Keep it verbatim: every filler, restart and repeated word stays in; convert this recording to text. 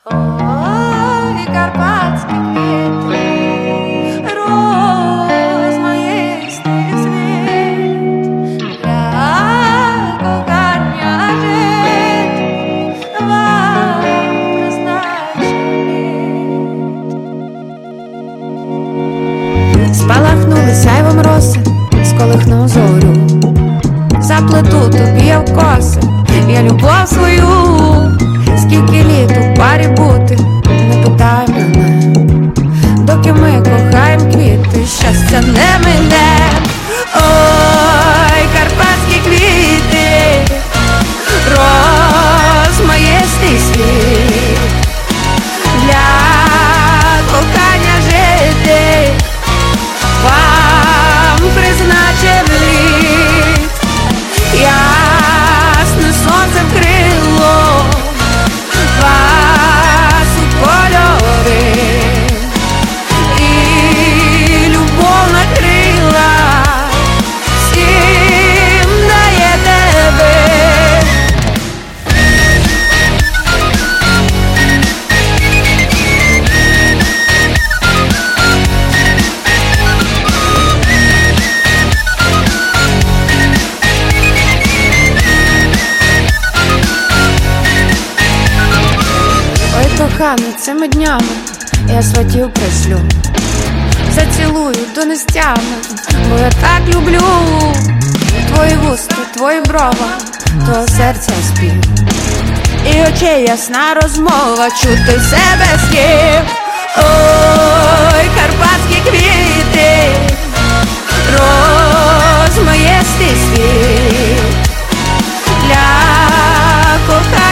Ой, карпатські квіти, розмаїстий світ, для кохання жити вам призначений. Спалахнули сяйвом роси, сколихнув зорю, заплету тобі я в коси, я любов свою. Скільки літ у парі бути, не питай мене, доки ми кохаєм квіти, щастя не мине. Ой, карпатські квіти, розмаїстий світ, для кохання жити вам призначений. Ясне сонце вкрило вас у кольори, і любов накрила, всім дає тебе. Ой, коханий, цими днями я сватів пришлю, зацілую до нестями, бо я так люблю твої вуста, твої брова, твого серця спів, і очей ясна розмова, чути в себе слів. Ой, карпатські квіти, розмаїстий світ, для кохання